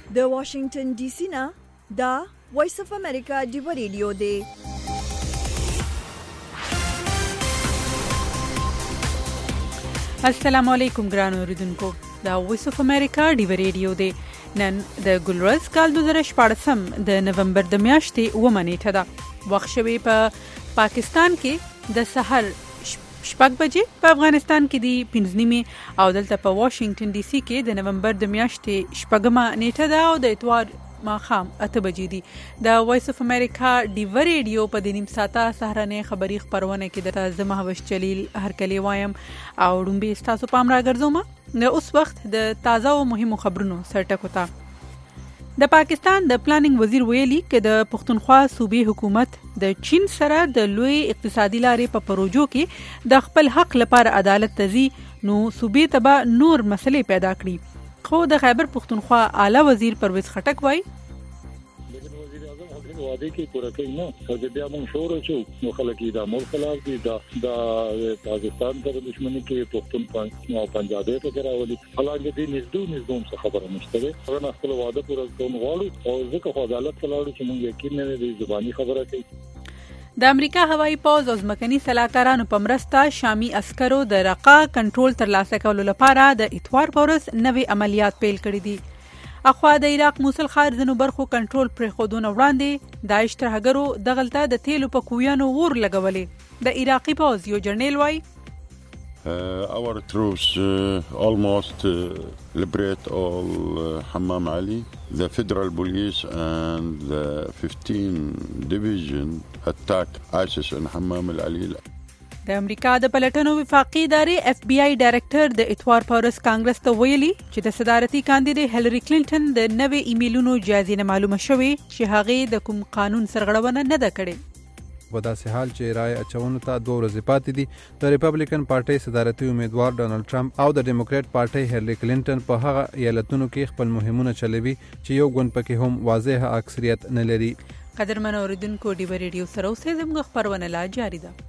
د واشنگټن ډي سي نه دا وایس اف امریکا ډیو ریډیو دی. السلام علیکم ګرانو اوریدونکو، دا وایس اف امریکا ډیو ریډیو دی. نن د ګلورز کال 2014 د نومبر د میاشتې 9 نیټه ده. وخت شوی په پاکستان کې د سحر 6 بجې، په افغانستان کې د 5 او دلته په واشنگټن ډي سي کې د نومبر د میاشتې 6 نیټه ده او د اتوار ماښام 8 بجې دي. د وایس اف امریکا ډیو ریډیو په د نیم ساعته سهارنۍ خبری خبرونه کې درته زه مهوش جلیل هرکلی وایم او ډومبې ستاسو پام راګرځوم د اوس وخت د تازه او مهمو خبرونو سرټکو ته. د پاکستان د پلانینګ وزیر ویلي چې د پښتونخوا صوبې حکومت د چین سره د لوی اقتصادي لارې په پروژو کې د خپل حق لپاره عدالت تزي نو صوبې ته به نور مسلې پیدا کړي. خو د خیبر پښتونخوا اعلی وزیر پرویز خټک وایي وعده کې پوره کوي نه، چې بیا موږ شور وچو نو خلک دا ملک خلاف دي، دا پاکستان سره دښمنی کې پښتون او پنجابي ته راولي. حالانکه دې نږدې څه خبره نشته ده. هغه خپل وعده پوره کوي غواړي او ځکه خو عدالت لاړو چې موږ یقین نه لري زبانی خبره کوي. د امریکا هوایي پوز او ځمکني سلاکارانو په مرسته شامي عسکرو د رقا کنټرول ترلاسه کولو لپاره د اتوار په ورځ نوې عملیات پیل کړي دي. اخوا د عراق موصل ښار ځینو برخو کنټرول پرې ښودونه وړاندې داعش ترهګرو دغلته د تیلو په کویانو اور لګولې. د عراقي پوز یو جرنیل وایي Our troops almost liberate all Hammam Ali. The federal police and the 15 division attacked ISIS in Hammam al-Ali. د امریکا د پلټنو وفاقي ادارې اف بی آی ډایرکټر د اتوار په ورځ کانګرس ته ویلي چې د صدارتي کاندید هیلری کلینټن د نوې ایمیلونو جایزې نه معلومه شوې چې هغه د کوم قانون سرغړونه نه ده کړې. په داسې حال چې رای اچونو ته 2 ورځې پاتې دي، د ریپبلیکن پارټۍ صدارتي امیدوار ډانلډ ټرمپ او د ډیموکرات پارټۍ هیلری کلینټن په هغه ایالتونو کې خپل مهمونه چلوي چې یو ګوند پکې هم واضح اکثریت نه لري. قدرمن اوریدونکو، ډیو ریډیو سره اوسئ، زموږ خبرونه لا جاری ده.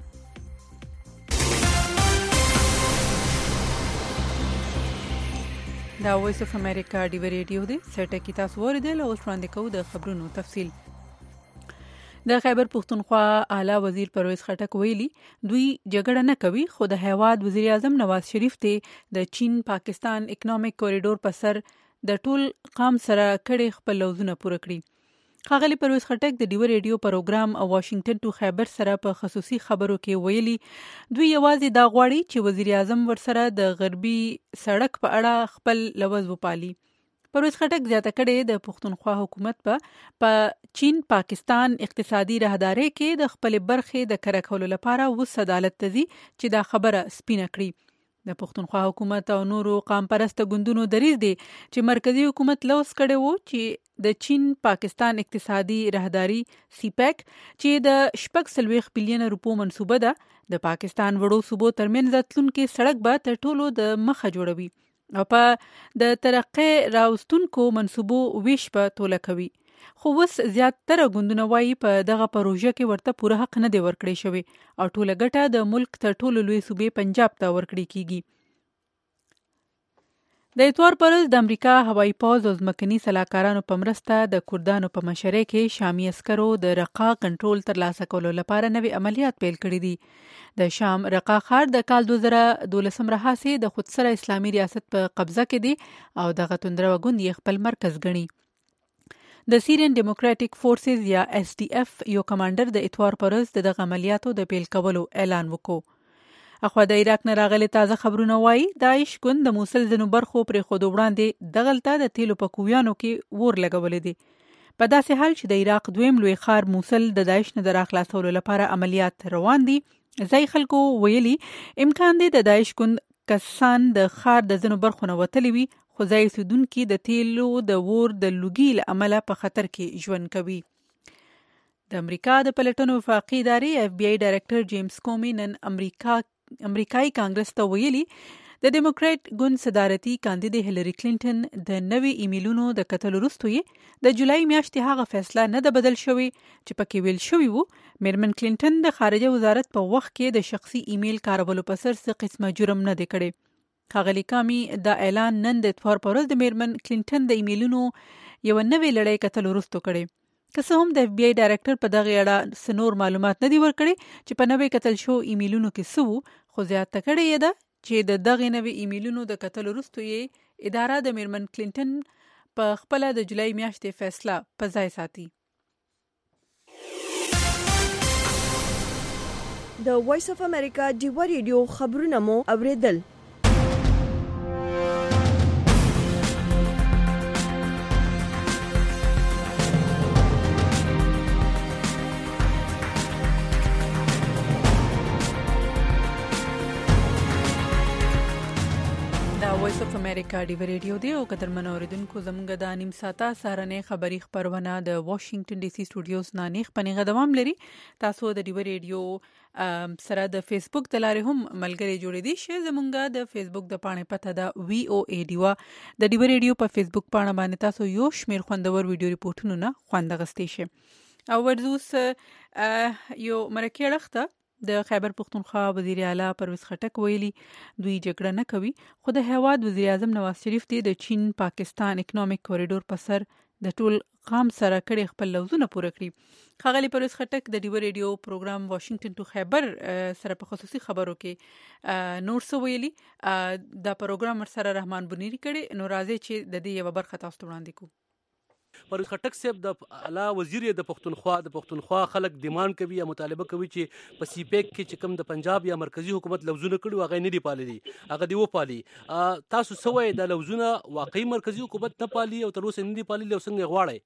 دا وایس اف امریکا ډیو ریډیو دی. سرټه کی تاسو ورېدل او وړاندې کوو د خبرونو تفصیل. د خیبر پښتونخوا اعلی وزیر پرویز خټک ویلي دوی جګړه نه کوي، خو د هیواد وزیر اعظم نواز شریف ته د چین پاکستان اکونومیک کوریډور په سر د ټول قام سره کړي خپل لوزونه پوره کړي. ښاغلي پرویز خټک د ډیو ریډیو پروګرام او واشنگټن ټو خیبر سره په خصوصي خبرو کې ویلي دوی یوازې دا غواړي چې وزیر اعظم ورسره د غربي سړک په اړه خپل لوز وپالي. پرویز خټک زیاته کړې د پښتونخوا حکومت په چین پاکستان اقتصادي راهداري کې د خپل برخې د کره کولو لپاره وس عدالت تزي چې دا خبره سپینه کړي. د پښتونخوا حکومت او نورو قام پرسته ګوندونو دریځ دی چې مرکزی حکومت لوس کړي وو چې د چین پاکستان اقتصادي راهداري سی پیک چې د 40 بلین روپو منصوبه ده د پاکستان وړو صوبو ترمنځ راتلونکي سړک به تر ټولو د مخه جوړوي او په د ترقی راوستونکو منصوبو ویش په توله کوي. خو وس زیاتره ګوندونه وایي په دغه پروژه کې ورته پوره حق نه دی ورکړی شوی او ټوله ګټه د ملک تر ټولو لوی صوبې پنجاب ته ورکړی کیږي. د اتوار پر ورځ د امریکا هوایي پوز او ځمکني سلاکارانو په مرسته د کردانو په مشرۍ کې شامي عسکرو د رقا کنټرول ترلاسه کولو لپاره نوې عملیات پیل کړي دي. د شام رقا ښار د کال 2012 راهیسې د خودسره اسلامي ریاست په قبضه کې دی او دغه توندره ګوند یې خپل مرکز ګڼي. د سیریان ډیموکراټیک فورسز یا اس ډي اف یو کمانډر د اتوار پر ورځ دغه عملیاتو د پیل کولو اعلان وکړ. اخوا د عراق نه راغلي تازه خبرونه وایي داعش ګوند د موصل ځینو برخو پرې ښودو وړاندې دغلته د تیلو په کویانو کې اور لګولې دي. په داسې حال چې د عراق دویم لوی ښار موصل د داعش نه د راخلاصولو لپاره عملیات روان دي، ځای خلکو ویلي امکان دی د داعش ګوند کسان د ښار د ځینو برخو نه وتلي وي، خو ځای اوسیدونکي د تیلو د اور د لوګي له امله په خطر کې ژوند کوي. د امریکا د پلټنو وفاقي ادارې اف بی آی ډایرکټر جیمز کومي نن امریکایي کانګرس ته ویلي د ډیموکرات ګوند صدارتي کاندید هیلری کلینټن د نوې ایمیلونو د کتلو وروسته یې د جولای میاشتې هغه فیصله نه ده بدل شوې چې پکې ویل شوی وو میرمن کلینټن د خارجه وزارت په وخت کې د شخصي ایمیل کارولو په سر څه قسمه جرم نه دی کړی. ښاغلي کامي دا اعلان نن د اتوار پر ورځ د میرمن کلینټن د ایمیلونو یو نوې لړۍ کتل وروسته کړي. که څه هم د اف بی آی ډایرکټر په دغه اړه سنور معلومات نه دی ورکړي چې په نوې کتل شو ایمیلونو کې څه وو، خو زیاته کړي ده چې د دغه نوې ایمیلونو د کتل وروسته یې اداره د میرمن کلینټن په خپل د جولای میاشتې فیصله په ځای ساتي. د وایس اف امریکا ډیوا ریډیو خبرونه مو اوریدل. وایس اف امریکا ډیوا ریډیو دی او قدرمنو اوریدونکو زموږ د نیم ساعته سهارنۍ خبری خبرونه د واشنگټن ډي سي سټوډیوز نه نیخ پنیغه دوام لري. تاسو د ډیوا ریډیو سره د فیسبوک د لارې هم ملګری جوړې دي شي. زموږ د فیسبوک د پاڼې پته د وی او ای ډیوا د ډیوا ریډیو په فیسبوک پاڼه باندې تاسو یو شمیر خوندور ویډیو ریپورتونو نه خوند غستې شي. او ورزوس یو مرکه اړخته د خیبر پختونخوا وزیر اعلی پرویز خټک ویلي دوی جګړه نه کوي، خو د هیواد وزیر اعظم نواز شریف د چین پاکستان اکونومیک کوریډور په سر د ټول قام سره کړي خپل لوزونه پوره کړي. ښاغلي پرویز خټک د ډیوا ریډیو پروګرام واشنگټن ټو خیبر سره په خصوصي خبرو کې نور څه ویلي. دا پروګرام سره رحمان بنيري کړي. نو راځي چې د دې یو برخه تاسو ته وړاندې کوو. پرویز خټک صاحب د اعلی وزیر د پښتونخوا خلک ډیماند کوي یا مطالبه کوي چې په سی پیک کې چې کوم د پنجاب یا مرکزی حکومت لوزونه کړي هغه نه دی پالي، هغه دی و پالي. تاسو سوې د لوزونه واقعي مرکزی حکومت نه پالي او تر اوسه نه دی پالي، لو څنګه غواړي؟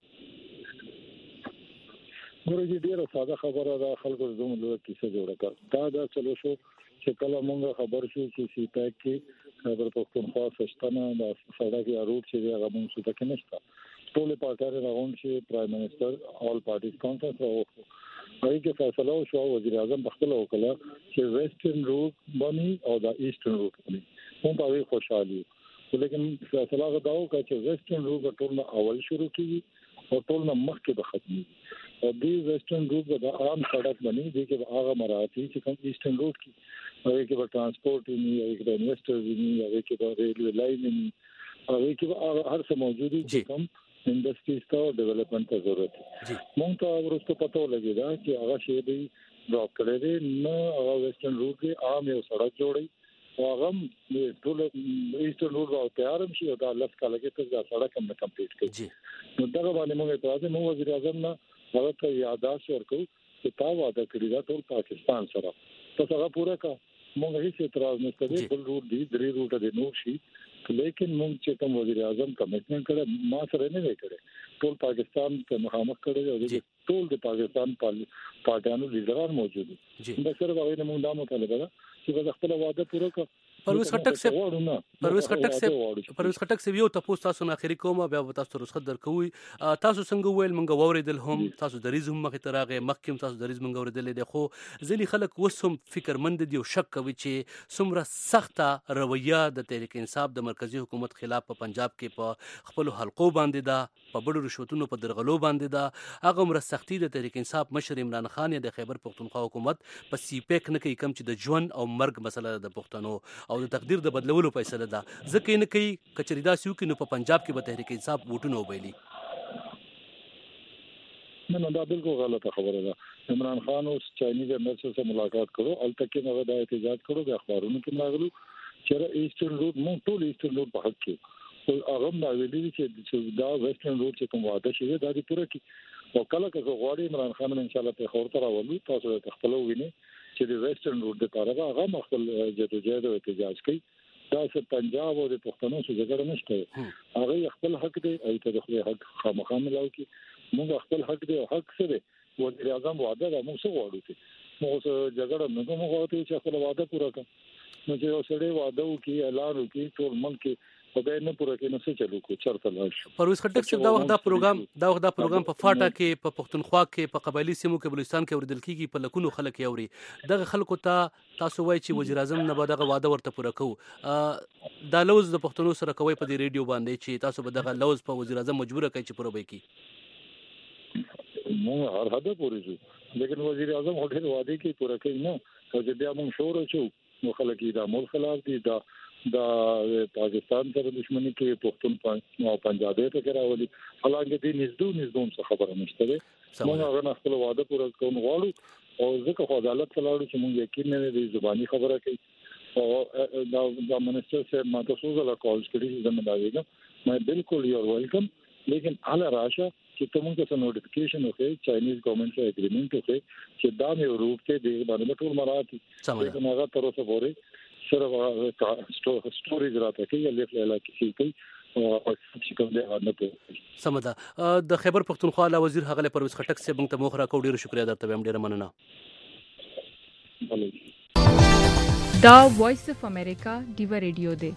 ورته ډیره ساده خبره ده، خلکو زموږ له کیسه جوړه کړه. دا چلو شو چې کله مونږ خبر شو چې سی پیک کې خبر پښتونخوا سشتنه د سړک یا روټ چې هغه مونږ څه تک نشته. ټول پارټیانو راغون چې پرایم منسٹر آل پارټیز کانفرنس راوخو. هغه کې فیصله وشو وزیر اعظم بخپل وکړه چې ویسټرن روټ باندې او د ایسټرن روټ باندې هم په خوشحالي، لیکن فیصله غواړو چې ویسټرن روټ ټول اول شروع کیږي او ټول مخکې به ختمي. او دې ویسټرن روټ د عام سړک باندې د کې هغه مراتب چې کوم ایسټرن روټ کې هغه کې به ترانسپورت وي، هغه کې به انویسټرز وي، هغه کې به ریلوی لاین وي، هغه کې به هر څه موجود دي کوم انډستریز ته ډیولپمنٹ ته ضرورت دي. مونږ ته ورسته پته ولګی دا چې هغه شی دی ډراپ کړی دی، نه هغه ویسټرن روټ کې عام یو سړک جوړي او هغه ټول ایسټرن روټ او تیارم شي او دا لس کاله کې ته دا سړک هم کمپلیټ کړي. نو دا باندې موږ اعتراض نو وزیر اعظم نه هغه ته یاداش ورکړو چې تا وعده کړی دا ټول پاکستان سره ته هغه پوره کا. موږ هیڅ اعتراض نه کوي، بل روټ دی درې روټ دی نو شي، لیکن موږ چې کوم وزیر اعظم کمټمنټ کړه ما سره نه وکړي، ټول پاکستان ته مخامخ کړي او ټول د پاکستان پارټیانو لیډران موجود دي. دا سره هغه موږ دا مطالبه ده چې خپل وعده پوره کړي. پرویز خټک سیب یو تاسو تاسو نه اخري کومه بیا تاسو رخصت درکوي. تاسو څنګه ویل مونږ ووریدل هم تاسو د ریز هم مخې ترغه مخکم تاسو د ریز مونږ وریدل دي، خو ځلې خلک وسوم فکرمند دي او شک کوي چې څومره سخته رویه د تحریک انصاف د مرکزی حکومت خلاف په پنجاب کې په خپل حلقو باندې ده، په بډو رشوتونو په درغلو باندې ده. هغه مر سختی د تحریک انصاف مشر عمران خان د خیبر پختونخوا حکومت په سی پیک نه کوي، کم چې د ژوند او مرګ مسله د پښتنو او د تقدیر د بدلولو فیصله ده. ځکه نه کوي کچری دا سیو کې نو په پنجاب کې به تحریک انصاف ووټونه وبایلی. نه دا بالکل غلطه خبره ده. عمران خان اوس چاینیز امیر سره ملاقات کړو، التکه نه دا احتجاج کړو، د اخبارونو کې راغلو چې ایسټرن روټ مونږ ټول ایسټرن روټ په حق کې او هغه دا ویلي چې دا ویسټرن روټ چې کوم واده شوی دا دی پوره کی او کله که غواړي عمران خان ان شاء الله په خور تر اولو تاسو ته خپل ویني چې د ویسټرن روټ د طرفه هغه خپل جدوجہد او احتجاج کوي. دا چې پنجاب او د پښتنو څخه جګړه نشته، هغه خپل حق دی او ته د خپل حق خامخا ملاو کی موږ خپل حق دی او حق څه دی. وزیر اعظم وعده ده موږ څه غواړو چې موږ جګړه نه کوو، غواړو چې خپل وعده پوره کړو. نو چې اوسړي وعده وکي اعلان وکي ټول ملک په دې نه پوره کې نو څه چلو کو چرته لاش. پرویز خټک چې دا وخت دا پروګرام په فاټا کې په پښتونخوا کې په قبایلی سیمو کې بلوچستان کې اوریدل کیږي، په لکونو خلک یې اوري. دغه خلکو ته تاسو وایي چې وزیر اعظم نه به دغه وعده ورته پوره کوو. دا لوز د پښتنو سره کوي په دې ریډیو باندې چې تاسو به دغه لوز په وزیر اعظم مجبور کړئ چې پوره وکړي. موږ هر حد پوره شو، لیکن وزیر اعظم هغه وعده کې پوره کوي نه. او چې بیا موږ شور وچو نو خلک دا مول خلاف دي، دا دا پاکستان سره دښمنی کې پښتون او پنجابي ته راولي حالانکه دې نږدې څه خبره نشته ده موږ هغه خپل وعده پوره کوو غواړو او ځکه خو عدالت لاړو چې موږ یقین نه لري زبانی خبره کوي او دا منسټر سے ما تاسو زله کال کړی زموږ دا ویګم مې بالکل یو ویلکم لیکن اعلی راشه چې تمون ته نوټیفیکیشن وکړي چاینیز ګورنمنت سره اګریمنت وکړي چې دا مې روپ ته د باندې ټول مراتي چې هغه تر اوسه پورې سره سټوریج راته کوي لیک لاله کې کوي او چې کوم دی نه پوهه سمدا د خیبر پختونخوا لا وزیر هغه پرویز خټک سے موږ ته مخ را کو ډیر شکریا درته هم ډیر مننه دا وایس اف امریکا دیو ریډیو دی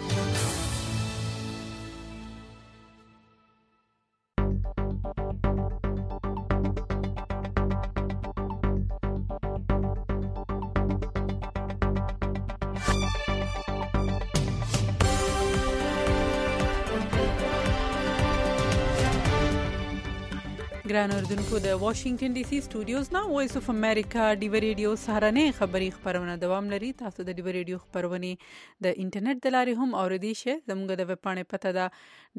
ګران اوردونکو د واشنگټن ډي سي سټوډیوز نه وایس اف امریکا ډیو ریډیو سهارنې خبری خبرونه دوام لري تاسو د ډیو ریډیو خبرونه د انټرنیټ د لارې هم اوریدئ شئ زموږ د ویب پاڼې پته ده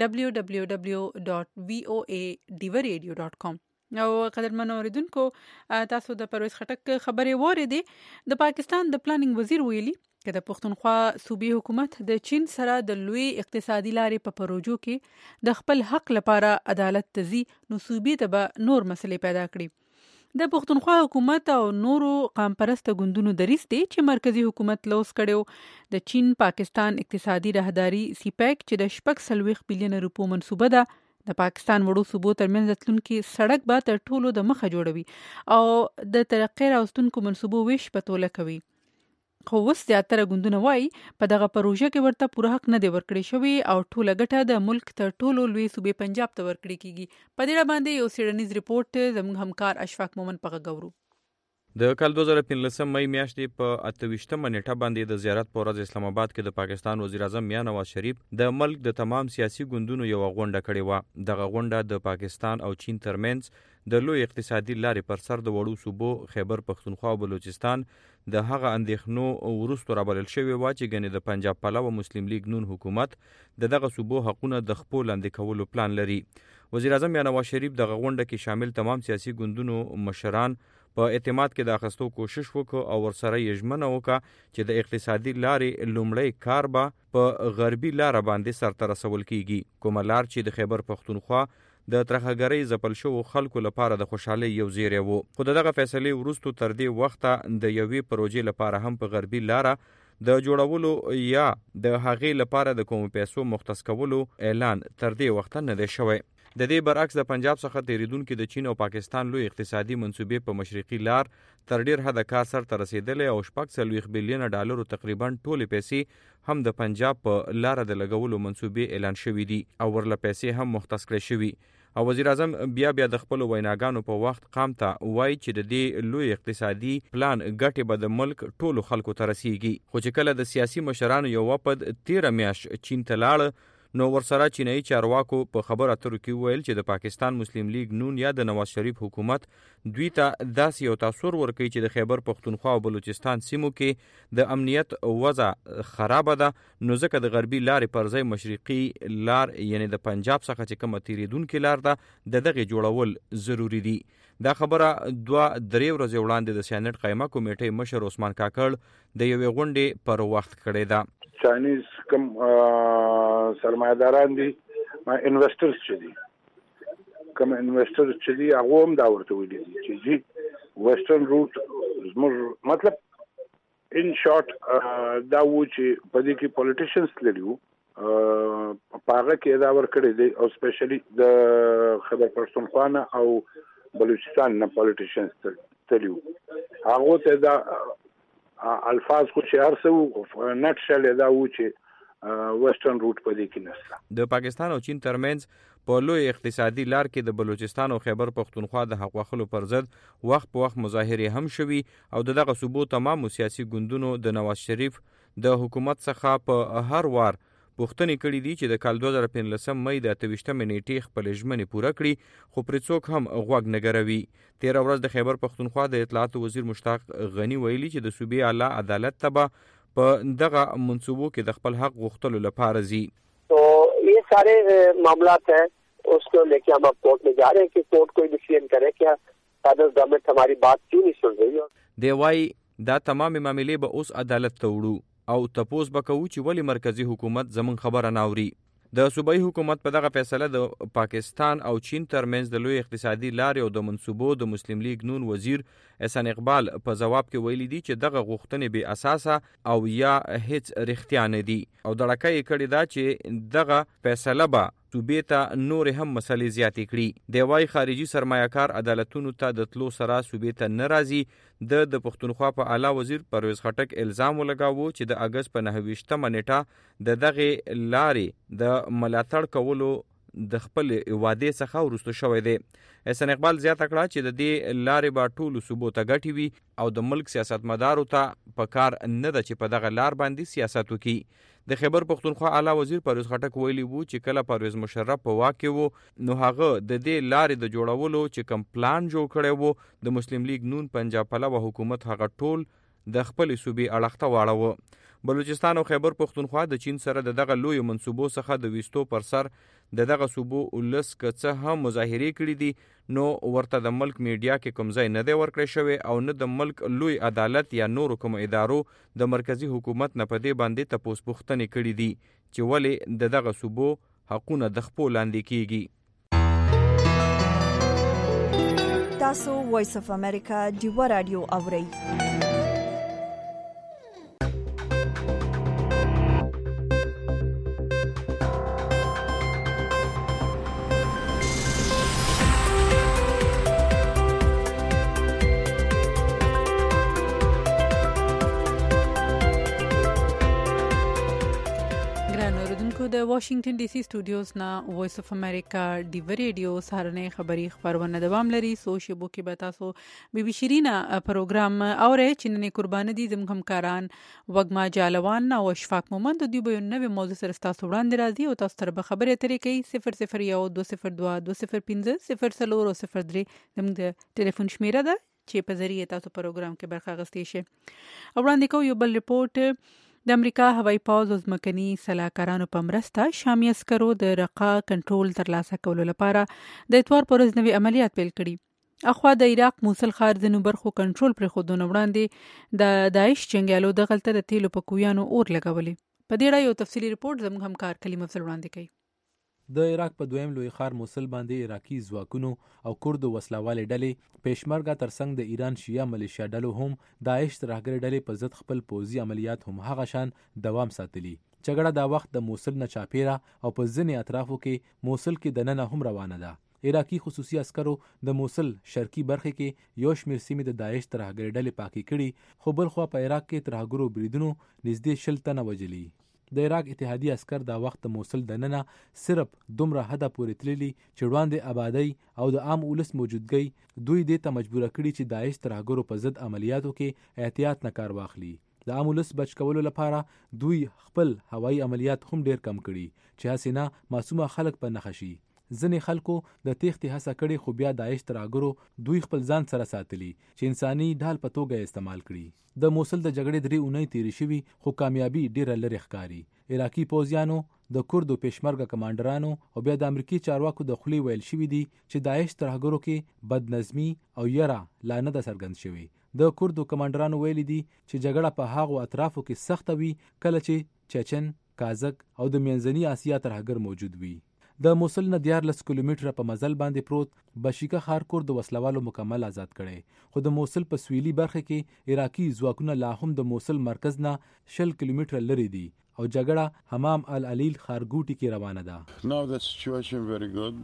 www.voaradio.com او قدرمن اوریدونکو تاسو د پرویز خټک خبرې واورېدې د پاکستان د پلانینګ وزیر ویلي چې د پښتونخوا صوبې حکومت د چین سره د لوی اقتصادي لارې په پروژو کې د خپل حق لپاره عدالت تزي نو صوبې ته به نور مسلې پیدا کړي د پښتونخوا حکومت او نورو قام پرست ګوندونو دریځ دی چې مرکزی حکومت لوس کړو د چین پاکستان اقتصادي راهداري سیپیک چې د 40 بلین روپو منصوبه ده د پاکستان وړو صوبو ترمنځ راتلونکي سړک به تر ټولو د مخه جوړوي او د ترقۍ راوستونکو منصوبو ویش په توله کوي خو وس زیاتره ګوندونه وایي په دغه پروژه کې ورته پوره حق نه دی ورکړی شوی او ټوله ګټه د ملک تر ټولو لوی صوبې پنجاب ته ورکړی کیږي په دې باندې یو سیډنیز ریپورت زموږ همکار اشفاق مومن په غوړو د کال 2015 مئی میاشتې په 28مه نیټه باندې د زیارت په ورځ اسلام آباد کې د پاکستان وزیر اعظم میاں نواز شریف د ملک د تمام سیاسي ګوندونو یو غونډه کړې و دغه غونډه د پاکستان او چین ترمنځ د لوی اقتصادي لارې پر سر د وړو صوبو خیبر پختونخوا او بلوچستان د هغه اندېښنو وروسته رابلل شوی و چې ګنې د پنجاب پلوه مسلم لیگ نون حکومت دغه صوبو حقونه د خپل لاندې کولو پلان لري وزیر اعظم میاں نواز شریف دغه غونډه کې شامل تمام سیاسي ګوندونو مشران په اعتماد کې د اخستو کوشش وکړ او ورسره یې ژمنه وکړه چې د اقتصادي لارې لومړی کار به په غربي لار باندې سرته رسول کیږي کومه لار چې د خیبر پختونخوا د ترخګرۍ ځپل شوو خلکو لپاره د خوشحالۍ یو زیری وو خو دغه فیصلې وروسته تر دې وخته د یوې پروژې لپاره هم په غربي لار د جوړولو یا د هغې لپاره د کوم پیسو مختص کولو اعلان تر دې وخته نه دی شوی د دې برعکس د پنجاب څخه تیریدونکو د چین او پاکستان لوی اقتصادي منصوبې په مشرقي لار تر ډیر حد کار سر ته رسیدلې او 40 بلین ډالر تقریبا ټول پیسې هم د پنجاب په لار د لګولو منصوبې اعلان شوې دي او ورله پیسې هم مختص کړې شوې او وزیر اعظم بیا د خپل ویناګانو په وخت قام ته وایي چې د دې لوی اقتصادي پلان ګټې به د ملک ټولو خلکو ته رسیږي خو چې کله د سیاسي مشرانو یو وفد 13 میاشت چین ته لاړ نو ورسره چینایي چارواکو په خبرو اترو کې ویل چې د پاکستان مسلم لیگ نون یا د نواز شریف حکومت دوی ته داسې یو تاثر ورکوي چې د خیبر پختونخوا او بلوچستان سیمو کې د امنیت وضع خراب ده نو ځکه د غربي لارې پر ځای مشرقي لار یعنی د پنجاب څخه چې کومه تیریدونکې لار ده دغه جوړول ضروری دي دا خبره 2-3 ورځې وړاندې د سینټ قائمه کمیټې مشر عثمان کاکړ د یوې غونډې پر وخت کړې ده چاینیز کم سرمایداران دي انویسټرز چې دي کوم انویسټرز چې دي هغه هم دا ورته ویلي دي چې جی ویسټرن روټ زموږ مطلب ان شارټ دا و چې په دې کې پولیټیشنز لريو پاغه کې دا ورکړي دي او سپیشلی د خیبر پختونخوا او بلوچستان نه پولیټیشنز تليو هغه ته دا الفاظ خو چې ارسو نټ شل دا و چې ویسټرن روټ په دې کې نشته د پاکستان او چین ترمنځ په لوی اقتصادي لار کې د بلوچستان او خیبر پختونخوا د حق وخلو پر ضد وخت په وخت مظاهره هم شوي او دغه صوبو تمام سیاسي ګوندونو د نواز شریف د حکومت څخه په هر وار پوښتنې کړې دي چې د کال 2015 مئی د 28 نیټې خپل ژمنې پوره کړي خو پر څوک هم غوږ نه ګروي 13 ورځ د خیبر پختونخوا د اطلاعات وزیر مشتاق غنی ویلي چې د صوبې اعلی عدالت ته په دغه منصوبو کې د خپل حق غوښتلو لپاره ځي. तो ये सारे मामलात हैं, उसको लेके हम अब कोर्ट में जा रहे हैं कि कोर्ट कोई डिसीजन करे क्या फेडरल गवर्नमेंट हमारी बात क्यों नहीं सुन रही. دی وايي دا تمام معاملې به اوس عدالت ته وړو او تپوس به کوو چې ولې مرکزی حکومت زمون خبره نه اوري. د صوبایي حکومت په دغه فیصله د پاکستان او چین ترمنځ د لوی اقتصادي لارې او د منصوبو د مسلم لیگ نون وزیر احسان اقبال په جواب کې ویلي دي چې دغه غوښتنې بې اساسه او یا هیڅ رښتیا نه دي او دړکه یې کړې ده چې دغه فیصله به صوبې ته نور هم مسلې زیاتې کړي. دی وايي خارجي سرمایه‌کار عدالتونو ته د تلو سره صوبې ته نه راځي. د پښتونخوا په اعلی وزیر پرویز خټک الزام ولګاوه چې د اگست په 29مه نیټه د دغه لارې د ملاتړ کولو د خپل وعده څخه ورسته شوې ده. احسان اقبال زیاته کړه چې د دې لارې به ټولو صوبو ته ګټې وي او د ملک سیاستمدارو ته په کار نه ده چې په دغه لار باندې سیاست وکړي. د خیبر پښتونخوا اعلی وزیر پرویز خټک ویلي وو چې کله پرویز مشرف په واک کې وو نو هغه د دې لارې د جوړولو چې کم پلان جوړ کړی وو د مسلم لیگ نون پنجاب پلوه حکومت هغه ټول د خپل صوبې اړخته واړوه. بلوچستان او خیبر پښتونخوا د چین سره دغه لوی منصوبو څخه د وستو پر سر دغه صوبو ولس کڅه هم مظاهره کړې دي نو ورته د ملک میډیا کې کوم ځای نه دی ورکړی شوی او نه د ملک لوی عدالت یا نور کوم ادارو د مرکزی حکومت نه په دې باندې تپوس پوښتنې کړې دي چې ولې دغه صوبو حقونه د خپل لاندې کیږي. تاسو وایس اف امریکا ډیوا رادیو اورئ. د واشنگټن ډي سي سټوډیوز نه وایس اف امریکا ډیو ریډیو سهارنۍ خبری خبرونه دوام لري. سو شبو کې به تاسو بي شیرینا پروګرام اوره چې نن قربان دي زموږ همکاران وګما جالوان او اشفاق مومند د دوی نوې موضوع سره تاسو وړاندې راځي او تاسو سره خبرې اترې کوي. 001 202 003 زموږ د ټلیفون شمیره ده چې په ذریعہ تاسو پروګرام کې برخه اخیستئ شئ. وړاندې کوو یو بل ریپورت. د امریکا هوایي پوځ او ځمکني سلاکارانو په مرسته شامي عسکرو د رقا کنټرول ترلاسه کولو لپاره د اتوار پر ورځ نوې عملیات پیل کړي. اخوا د عراق موصل ښار ځینو برخو کنټرول پر خودونه وړاندې د داعش جنگیالو د غلطه د تیلو په کویانو اور لګولې. په دې اړه یو تفصیلی ریپورت زموږ همکار کلیم افضل وړاندې کوي. د عراق په دویم لوی ښار موصل باندې عراقي ځواکونو او کردو وسلوالې ډلې پېشمرګه ترڅنګ د ایران شیعه ملیشیا ډلو هم داعش ترهګر ډلې په ضد خپل پوځي عملیات هم هغه شان دوام ساتلي. جګړه دا وخت د موصل نه چاپیره او په ځینې اطرافو کې موصل کې دننه هم روانه ده. عراقي خصوصي عسکرو د موصل شرقي برخه کې یو شمېر سیمې د داعش ترهګر ډلې پاکي کړي، خو بل خوا په عراق کې ترهګرو بریدونو نږدې 60 تنه وژلي. د عراق اتحادیه عسکر دا وخت د موصل دننه صرف دومره حده پورې تللي چې وړاندې آبادی او د عام ولس موجودګۍ دوی دې ته مجبوره کړي چې داعش ترهګرو په ضد عملیاتو کې احتیاط نه کار واخلي. د عام ولس بچ کولو لپاره دوی خپل هوایي عملیات هم ډیر کم کړي چې هسې نه معصومه خلک په نښه شي. ځینې خلکو د تېښتې هڅه کړې خو بیا داعش ترهګرو دوی خپل ځان سره ساتلي چې انساني ډال په توګه استعمال کړي. د موصل د جګړې 3 اونۍ تیرې شوي خو کامیابي ډیره لرې ښکاري. عراقي پوځیانو، د کردو پېشمرګه کمانډرانو او بیا د امریکایي چارواکو د خولې ویل شوي دي چې داعش ترهګرو کې بدنظمي او یره لا نه ده څرګند شوي. د کردو کمانډرانو ویلي دي چې جګړه په هغو اطرافو کې سخته وي کله چې چچن، کازک او د منځني اسیا ترهګر موجود وي. د موصل نه 14 کیلومتره په مزل باندې پروت بشیکه ښار کورد وسلوالو مکمل آزاد کړي، خو د موصل په سویلي برخه کې عراقي ځواکونه لا هم د موصل مرکز نه 20 کیلومتره لري دي او جګړه حمام العلیل ښارګوټي کې روانه ده. Now the situation very good.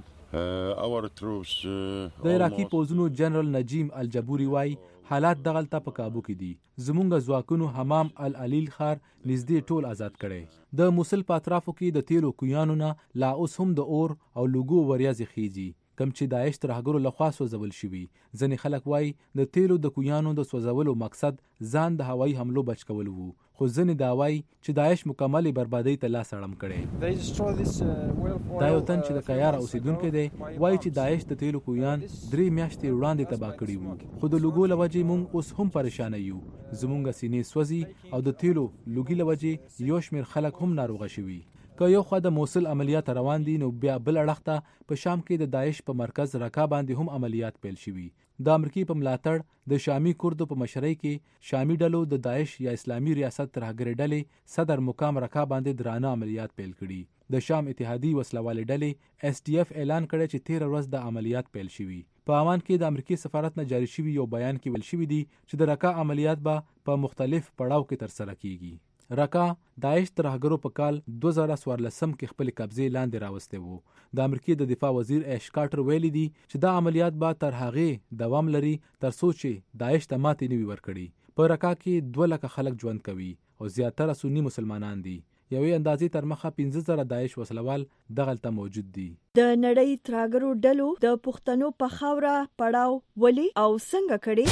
Our troops د عراقي پوځونو جنرال نجیم الجبوري وای حالات دغلته په کابو کې دي. زمونږ ځواکونو حمام العلیل ښار نږدې ټول آزاد کړي. د موصل په اطرافو کې د تیلو کویانو نه لا اوس هم د اور او لوګو وریازې خېږي کم چې داعش ترهګرو لخوا سوځول شوي. ځینې خلک وای د تیلو د کویانو د سوځولو مقصد ځان د هوایي حملو بچ کول وو، خو ځینې دا وایي چې داعش مکملې بربادۍ ته لاس اړم کړی. دا یو تن چې د کیار اوسیدونکی دی وایي چې داعش د تیلو کویان 3 میاشتې وړاندې تباه کړي وو، خو د لوګو له وجې موږ اوس هم پریشانه یو. زموږ سینې سوځي او د تیلو لوګي له وجې یو شمېر خلک هم ناروغه شوي. که یو خوا د موصل عملیات روان دي نو بیا بل اړخ ته په شام کې د داعش په مرکز رقا باندې هم عملیات پیل شوي. د امریکای په ملاتړ د شامی کردو په مشرۍ کې شامی ډلو د داعش یا اسلامي ریاست ترهګرې ډلې صدر مقام رقا باندې درانه عملیات پیل کړي. د شام اتحادی وسلوالې ډلې SDF اعلان کړی چې 13 ورځ د عملیات پیل شوي. په امان کې د امریکای سفارت نه جاری شوی یو بیان کې ویل شوی دی چې د رقا عملیات به په مختلف پړاو کې ترسره کیږي. رقا داعش ترهګرو په کال 2014 کې خپل قبضه لاندې راوسته وو. د امریکای د دفاع وزیر ایش کارټر ویلي دی چې دا عملیات به تر هغه دوام لري تر څو چې داعش ته ماتې نه وي ورکړي. په رقا کې 2 لک خلک ژوند کوي او زیاتره سنی مسلمانان دي. یوې اندازې تر مخه 15,000 داعش وسلوال دغلته موجود دي. د نړۍ ترهګرو ډلو د پښتنو په خاوره پړاو ولي او څنګه کړي؟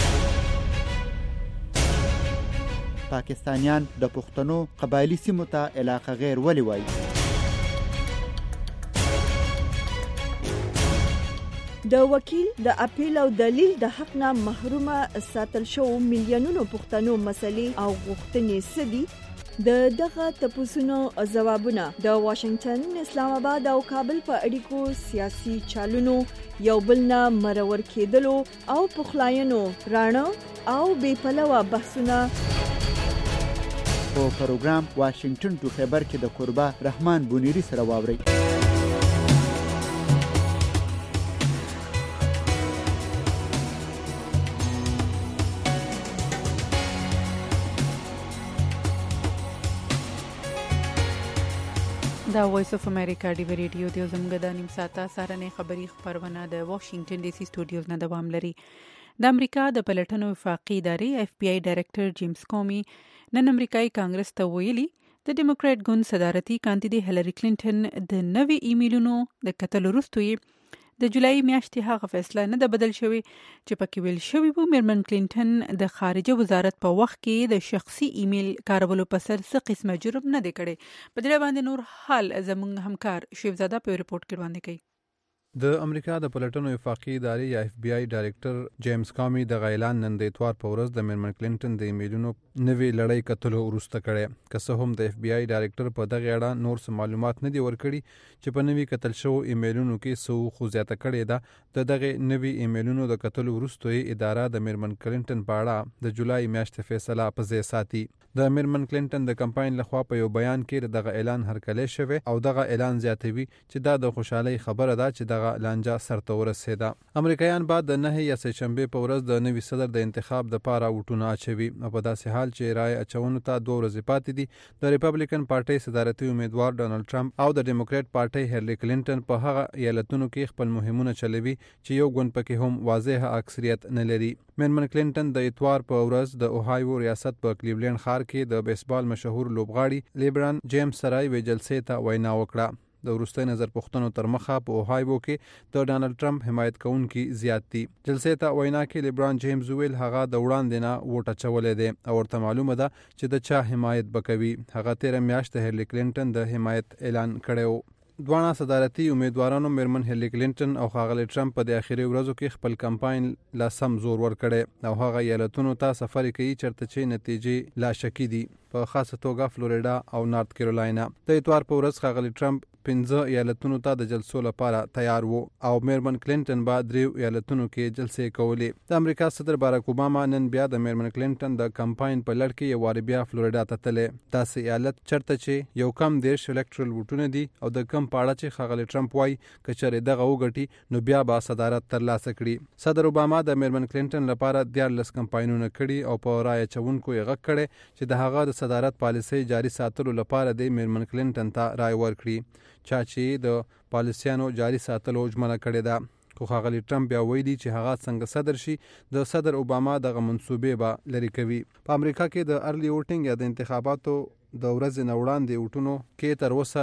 پاکستانیان د پښتنو قبایلی سیمو ته علاقه غیر ولې وایي؟ د وکیل د اپیل او دلیل د حق نه محرومه ساتل شو میلیونونو پښتنو مسلې او غوښتنې سدي. د دغه تپوسونو ځوابونه د واشنگټن، اسلام آباد او کابل په اړیکو سیاسي چالونو یو بل نه مرور کېدلو او پخلاینو رانه او بې پلوه بحثونه په پروګرام واشنگټن ټو خبر کې د قربا رحمان بونیری سره واوري. دا وایس اف امریکا دی ریډیو د زموږ د نیم ساعته سهارنۍ خبری خبرونه د واشنگټن ډي سي سټوډیوز نه دوام لري. د امریکا د پلټنو وفاقي ادارې FBI ډایریکټر جیمز کومي نن امریکایي کانګرس ته ویلي د ډیموکرات ګوند صدارتي کاندیدې هیلری کلینټن د نوي ایمیلونو د کتلو وروسته د جولای میاشتې هغه فیصله نه ده بدل شوې چې پکې ویل شوی و میرمن کلینټن د خارجه وزارت په وخت کې د شخصي ایمیل کارولو په سر څه قسمه جرم نه دی کړی. په دې باندې نور حال زموږ همکار شیفزاده په ریپورت کې وړاندې کوي. د امریکا د پلټنو وفاقي ادارې یا FBI ډایریکټر جیمز کامي د اعلان نن د اتوار په ورځ د میرمن کلینټن د ایمیلونو نوې لړۍ کتلو وروسته کړي. که څه هم د FBI ډایریکټر په دغه اړه نور څه معلومات نه دي ورکړي چې په نوې کتل شو ایمیلونو کې څه خو زیاته کړي ده. د دغه نوې ایمیلونو د کتلو وروسته اداره د میرمن کلینټن په اړه د جولای میاشتې فیصله په ځای ساتي. د میرمن کلینټن د کمپاین لخوا په یو بیان کې دغه اعلان هرکلی شوی او دغه اعلان زیاتوي چې دا د خوشحالۍ خبره ده چې دغه لانجه سرته ورسېده. امریکایان بعد د 9 یا سهشنبه په ورځ د نوي صدر د انتخاب د پاره وټونه اچوي او په داسې حال چې رائے اچونو ته 2 ورځې پاتې دي. د ریپبلیکن پارټي صدارتي امیدوار ډونالد ټرمپ او د ډیموکرات پارټي هیلری کلینټن په هغه ایالتونو کې خپل مهمونه چلوي چې یو ګوند پکې هم واضح اکثریت نه لري. میرمن کلینټن د اتوار په ورځ د اوهایو ریاست په کلیولینډ ښار کې د بیسبال مشهور لوبغاړي لیبران جیمز سره وی جلسې ته وینا وکړه. د وروستي نظر پوښتنو تر مخه په اوهایو کې د ډونالد ټرمپ حمایت کوونکي زیات دي. جلسې ته وینا کې لیبران جیمز ویل هغه د وړاندې نه ووټ اچولې ده او ورته معلومه ده چې د چا حمایت وکوي. هغه 13 میاشتې هیلری کلینټن د حمایت اعلان کړو. دوانه صدارتي امیدوارانو میرمن هیلری کلینټن او ښاغلی ټرمپ په د اخیری ورځو کې خپل کمپاین لا سم زور ورکړي او هغه ایالتونو ته سفر کوي چرته چې نتیجې لا شکی دي، په خاصه توګه فلوریدا او نارت کیرولینا. د اتوار په ورځ ښاغلی ټرمپ 15 ایالتونو ته د جلسو لپاره تیار وو او میرمن کلینټن به 3 ایالتونو کې جلسې کولې. د امریکا صدر باراک اوباما نن بیا د میرمن کلینټن د کمپاین په لړ کې یو وار بیا فلوریدا ته تللی. داسې ایالت چرته چې یو کم 10 الکټرل ووټونه دي او د کم پاړه چې ښاغلی ټرمپ وایي که چېرې دغه وګټي نو بیا به صدارت ترلاسه کړي. صدر اوباما د میرمن کلینټن لپاره 14 کمپاینونه کړي او په رایه چونکو یې غږ کړی چې د هغه د صدارت پالیسۍ جاري ساتلو لپاره د میرمن کلینټن ته رایه ورکړي، چا چې د پالیسیانو جاري ساتلو ژمنه کړې ده. خو ښاغلی ټرمپ بیا ویلي چې هغه څنګه صدر شي د صدر اوباما دغه منصوبې به لرې کوي. په امریکا کې د ارلی ووټینګ یا د انتخاباتو د ورځې نه وړاندې ووټونو کې تر اوسه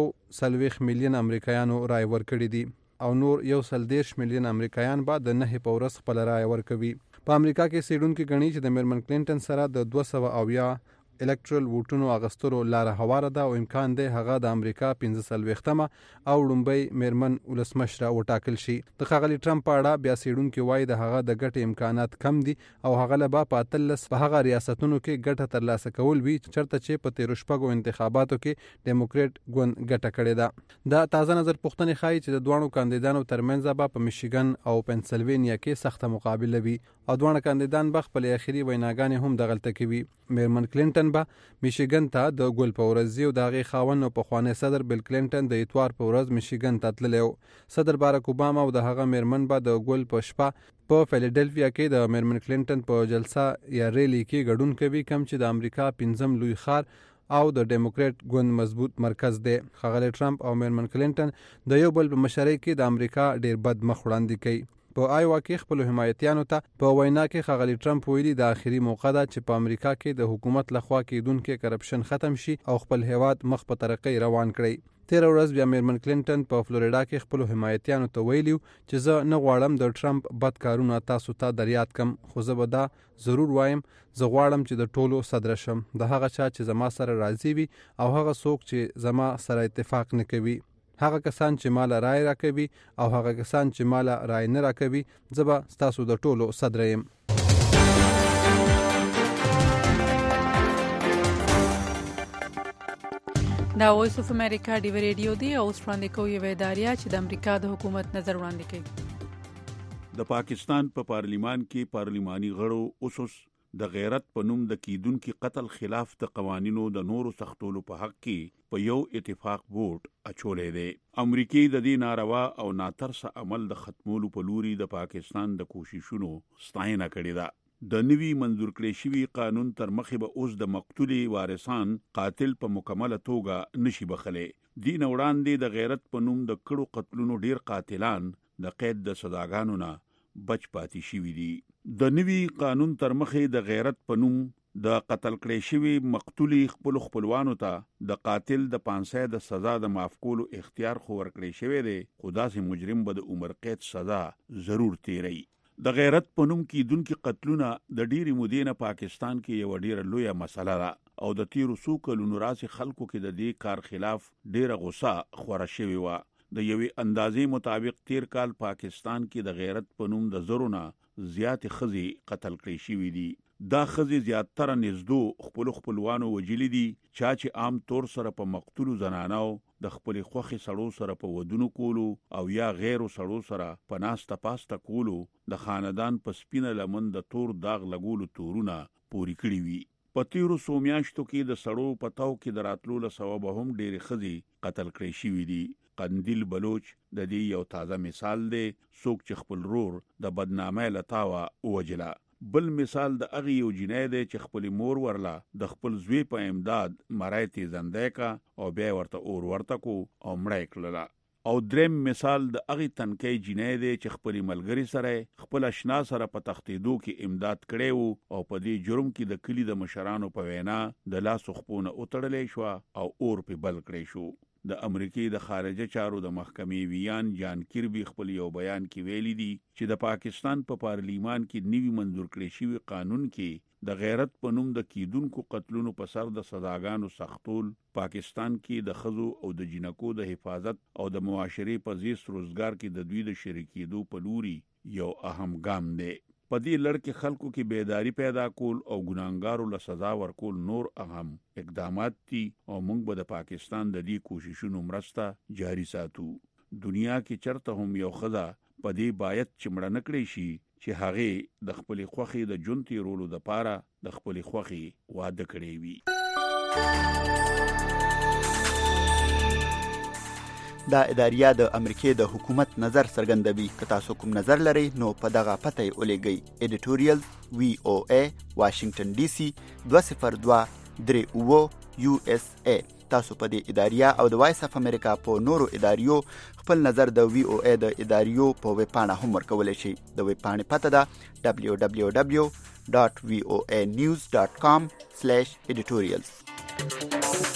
140 میلیون امریکایانو رایه ورکړي دي او نور 130 میلیون امریکایان به د 9 په ورځ خپل رایه ورکوي. په امریکا کې څېړونکي ګڼي چې د میرمن کلینټن سره د 200 الکټرل ووټونو اغستلو لار هواره ده او امکان دی هغه د امریکا 15 او لومبۍ میرمن ولسمشره وټاکل شي. د ښاغلي ټرمپ په اړه بیا څېړونکي وایي د هغه د ګټې امکانات کم دي او هغه له به په 13 په هغه ریاستونو کې ګټه ترلاسه کول وي چېرته چې په تېرو شپږو انتخاباتو کې ډیموکریټ ګوند ګټه کړې ده. دا تازه نظر پوښتنې ښایي چې د دواړو کاندیدانو ترمنځ به په میشیګن او پنسلوینیا کې سخته مقابله وي او دواړه کاندیدان به خپل اخري ویناګانې هم دغلته کوي. میرمن کلینټن به میشیګن ته د ګل په ورځ او د هغې خاوند او پخوانی صدر بیل کلینټن د اتوار په ورځ میشیګن ته تللی و. صدر باراک اوباما او د هغه میرمن به د ګل په شپه په فیلډلفیا کې د میرمن کلینټن په جلسه یا ریلی کې ګډون کوي کوم چې د امریکا 5م لوی ښار او د ډیموکریټ ګوند مضبوط مرکز دی. ښاغلی ټرمپ او میرمن کلینټن د یو بل په مشرۍ کې د امریکا ډیر بد مخ وړاندې کوي. په آیوا کې خپل حمایتیانو ته په وینا کې ښاغلی ټرمپ ویلي د آخري موقع ده چې په امریکا کې د حکومت لخوا کېدونکې کرپشن ختم شي او خپل هیواد مخ په ترقۍ روان کړي. تېره ورځ بیا میرمن کلینټن په فلوریډا کې خپل حمایتیانو ته ویلي چې زه نه غواړم د ټرمپ بد کارونه تاسو ته در یاد کم، خو زه به دا ضرور وایم، زه غواړم چې د ټولو صدره شم، د هغه چا چې زما سره راضي وي او هغه څوک چې زما سره اتفاق نه کوي. هغه کسان چې مال رای راکوي او هغه کسان چې مال رای نه راکوي زه به ستاسو د ټولو صدره یم. دا وایس اف امریکا ډیو ریډیو دی او اوس وړاندې کوي ویداریا چې د امریکا د حکومت نظر وړاندې کوي. د پاکستان په پارلیمان کې پارلیماني غړو اوسوس د غیرت په نوم د کیدونکو قتل خلاف د قوانینو د نورو سختولو په حق کې په یو اتفاق ووټ اچولې دی. امریکای د دې ناروا او ناترسه عمل د ختمولو په لوري د پاکستان د کوششونو ستاینه کړې ده. د نوي منظور کړی شوي قانون تر مخې به اوس د مقتولي وارثان قاتل په مکمله توګه نشي بخلی. دین وړاندې د غیرت په نوم د کړو قتلونو ډیر قاتلان د قید د سزاګانو نه بچ پاتې شوي دي. د نوي قانون تر مخې د غیرت په نوم د قتل کړی شوي مقتولي خپلوانو ته د قاتل د 500 د سزا د معاف کولو اختیار خو ورکړی شوی دی، خو داسې مجرم به د عمر قید سزا ضرور تیری. د غیرت په نوم کیدونکو قتلونه د ډیرې مودې نه پاکستان کې یو ډیره لویه مسله ده او د تیرو څو کلونو راځي خلکو کې د دې کار خلاف ډیره غوسه خوره شوې وه. د یوې اندازې مطابق تیر کال پاکستان کې د غیرت په نوم د زرونه زیاتې ښځې قتل کړې شوي دي. دا ښځې زیاتره نږدو خپلوانو وجلي دي، چا چې عام طور سره په مقتولو زنانو د خپلې خوښې سړو سره په ودونو کولو او یا غیرو سړو سره په ناسته پاسته کولو د خاندان په سپینه لمن د تور داغ لګولو تورونه پوري کړي وي. په تیرو څو میاشتو کې د سړو په تاو کې د راتلو له سببه هم ډېرې ښځې قتل کړې شوي دي. قندیل بلوچ د دې یو تازه مثال دی، څوک چې خپل رور د بدنامۍ له تاوه ووجله. بل مثال د هغې یو جنۍ دی چې خپلې مور ورله د خپل زوی په امداد مری تیزندی کا او بیا ورته اور ورته کو او مړی کړله. او دریم مثال د هغې تنکۍ جنۍ دی چې خپلې ملګري سره خپل اشنا سره په تښتېدو کې امداد کړی وو او په دې جرم کې د کلي د مشرانو په وینا د لاسو خپونه وتړلی شوه او اور پې بل کړی شو. د امریکای د خارجه چارو د محکمې ویان جان کیربي خپل یو بیان کې ویلي دي چې د پاکستان په پارلیمان کې نوي منظور کړی شوی قانون کې د غیرت په نوم د کیدونکو قتلونو په سر د سزاګانو سختول پاکستان کې د ښځو او د جنکو د حفاظت او د معاشري په زیست روزګار کې د دوی د شریکېدو په لوري یو اهم ګام دی. په دې لړ کې خلکو کې بیداری پیدا کول او ګناهګارو له سزا ورکول نور اهم اقدامات دي او موږ به د پاکستان د دې کوششونو مرسته جاری ساتو. دنیا کې چرته هم یو ښځه په دې باید چې مړه نه کړی شي چې هغې د خپلې خوښې د ژوند تېرولو دپاره د خپلې خوښې واده کړی وي. دا اداریه د امریکای د حکومت نظر څرګندوي. که تاسو کوم نظر لرئ نو په دغه پته یې ولیږئ. ایډیټوریل VOA واشنگټن DC 20238 USA. تاسو په دې اداریه او د وایس اف امریکا په نورو اداریو خپل نظر د VOA د اداریو په ویب پاڼه هم ورکولی شئ. د ویب پاڼې پته ده www.voanews.com/editorials.